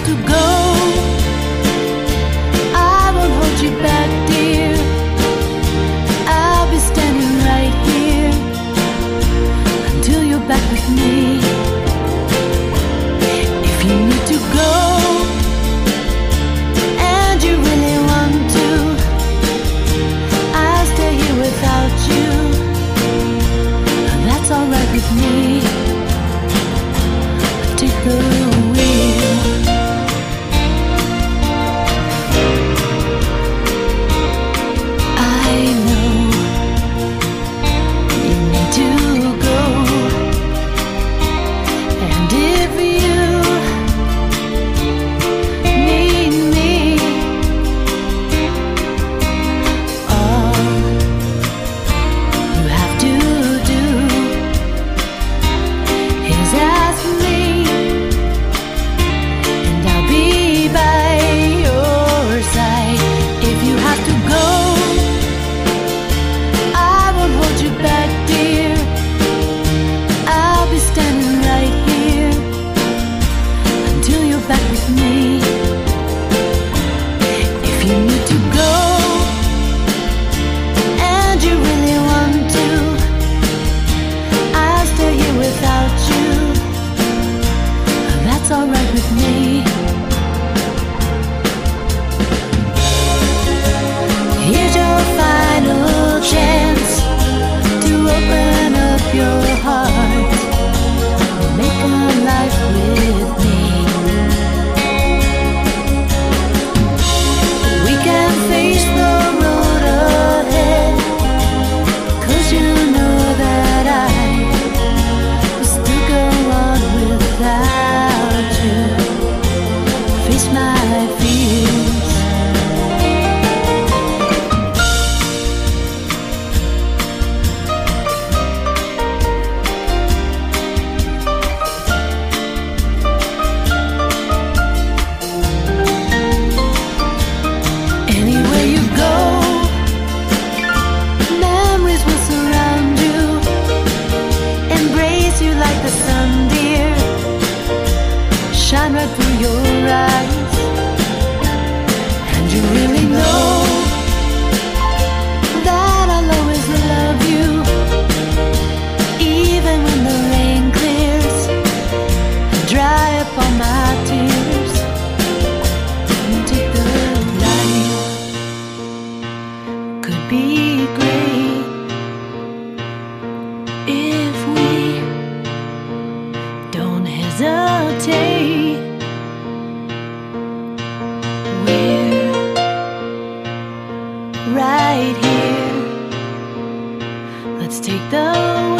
to go, I won't hold you back, dear. I'll be standing right here until you're back with me. If you need to go and you really want to, I'll stay here without you. That's alright with me. Take the wheel. I know you need to go, and if you need me, all you have to do is ask me, and I'll be by your side. If you have to go, I won't hold you back, dear. I'll be standing right here until you're back with me. If you need to go and you really want to, I'll stay here without you. That's alright with me. Here's your final chance to open up your heart and make a life with me. We can face the road ahead, 'cause you know that I will still go on without you. Face my fears. Anywhere you go, memories will surround you, embrace you like the sun, dear. Shine right through your eyes, and you really know that I'll always love you, even when the rain clears, dry up all my tears. And take the light, could be great if we don't hesitate. We're right here. Let's take the